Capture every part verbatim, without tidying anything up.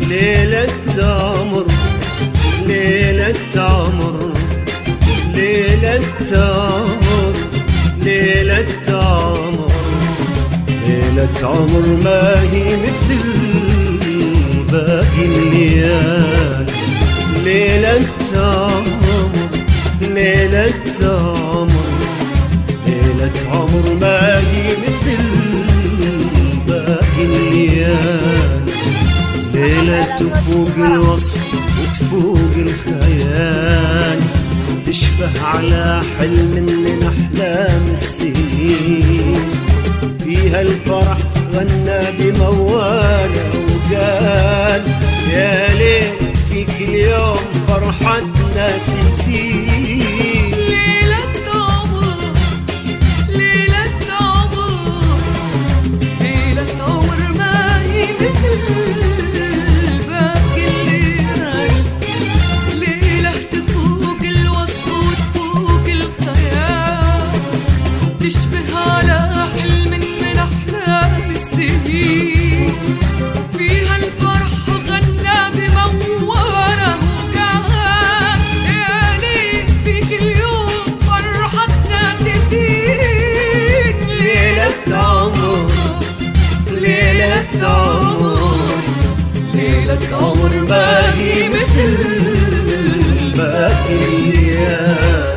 ليلة عمر ليلة عمر ليلة عمر ليلة عمر ليلة عمر ما هي مثل باقي الليالي. ليلة عمر ليلة عمر ليلة عمر ما هي مثل باقي الليالي. ليلة تفوق الوصف وتفوق الخيال، تشبه على حلم من أحلام السنين. فيها الفرح غنى بمواله وقال يا ليل فيك اليوم فرحتنا تزيد. ليلة عمر ليلة عمر ليلة عمر ما هي مثل باقي الليالي. ليلة تفوق الوصف وتفوق الخيال، تشبه على حلم من أحلام السنين. فيها الفرح غنى بمواره وقال يا ليل فيك اليوم فرحتنا تزيد. ليلة عمر ليلة عمر ليلة عمر ما هي مثل باقي الليالي.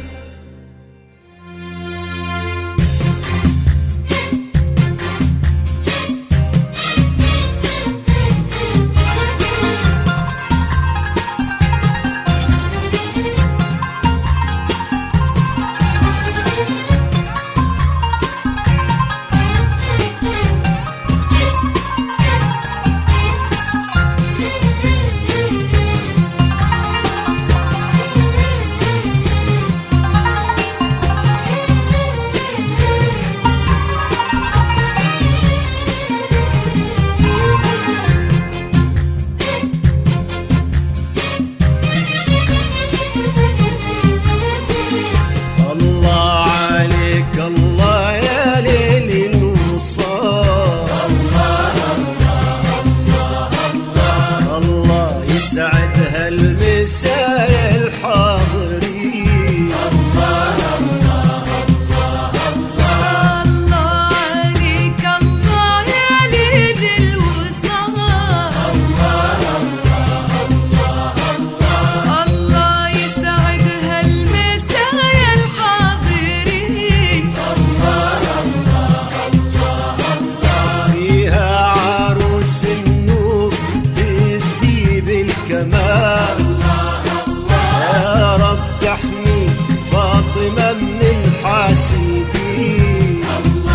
يسعدها المسايا الحاضرين. الله الله الله الله الله عليك الله يا ليل الوصال. الله الله الله الله الله يسعدها المسايا الحاضرين. الله الله الله الله فيها عروس النور تزهي بالكمال. يا رب تحمي فاطمة من الحاسدين.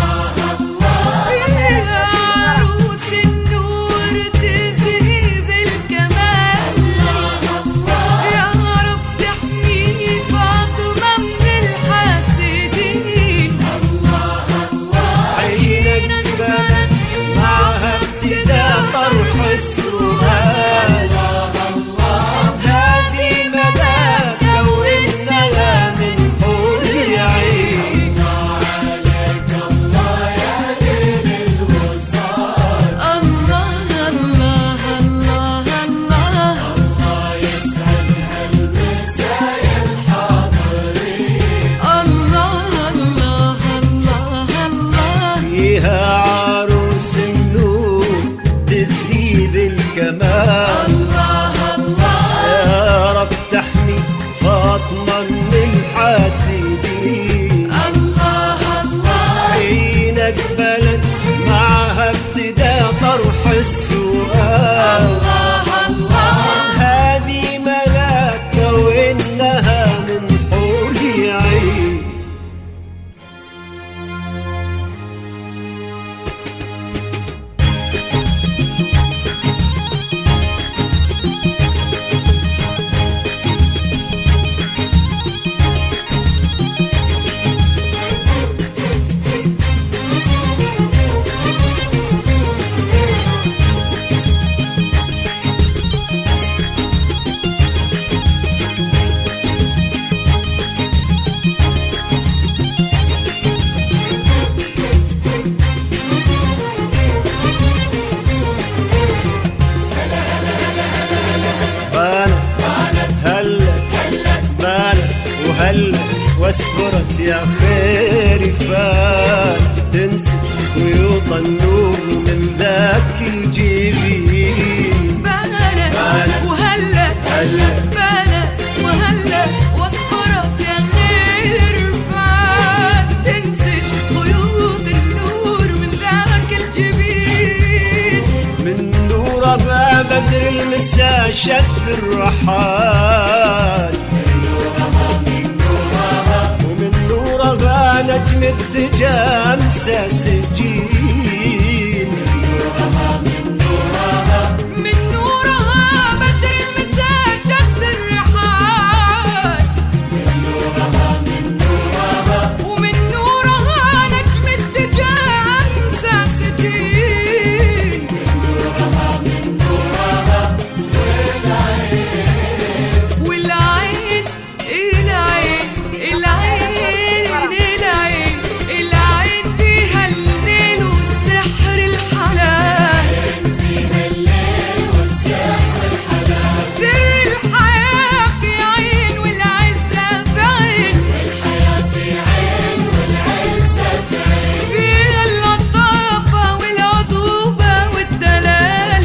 فيها عروس النور تزهي بالكمال. يا رب تحمي فاطمة من الحاسدين. عينك بلد معها ابتدى طرح السؤال. هذه ملاك كونها من حور العين. عليك الله يا ليل الوصال. الله الله الله الله الله يسعدها المسايا الحاضرين. الله الله الله الله فيها عروس النور تزهي بالكمال. الله الله يا رب تحمي فاطمة من الحاسدين. الله الله عينك بلد معها ابتدى طرح السؤال. الله الله هذه ملاك وإنها من حور العين. بدر المساء شد الرحال، ومن نورها نجم الدجى امسى سجين. من نورها بدر المساء شد الرحال، ومن نورها نجم الدجى امسى سجين. والعين العين العين العين العين فيها الليل والسحر الحلال، سر الحياة في عين والعزة في عين، فيها اللطافة والعذوبة والدلال،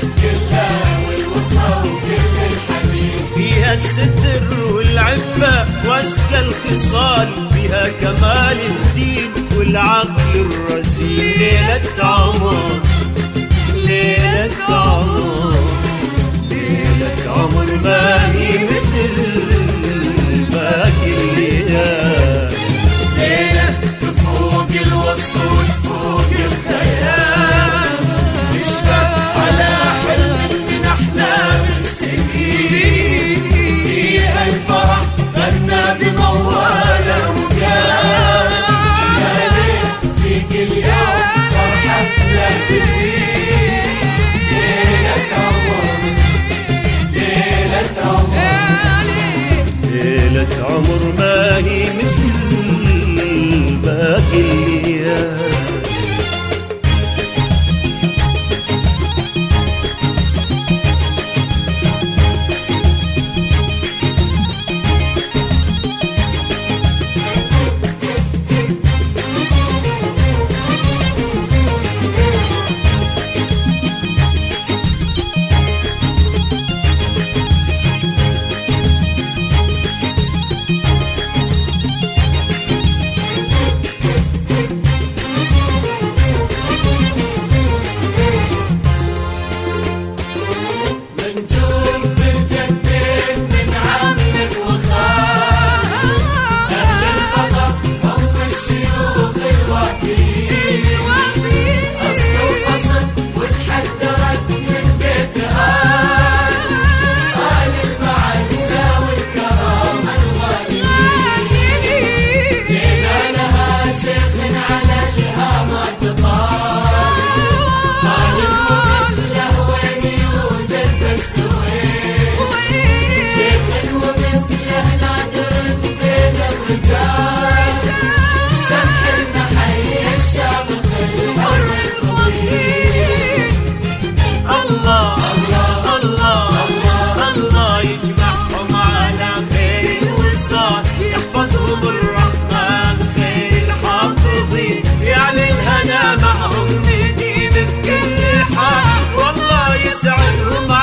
فيها الستر والعفة واسكى الخصال، فيها كمال الدين والعقل الرزين. ليلة عمر ليلة عمر ليلة عمر ما هي مثل باقي الليالي. ليلة تفوق الوصف وتفوق الخيال، تشبه على حلم من أحلام السنين. فيها الفرح غنى بمواله وقال يا ليل في كل يوم فرحتنا تزيد. ليلة عمر ليلة عمر ليلة عمر ما هي مثل باقي الليالي. معهم نديم في كل حال، والله يسعدهم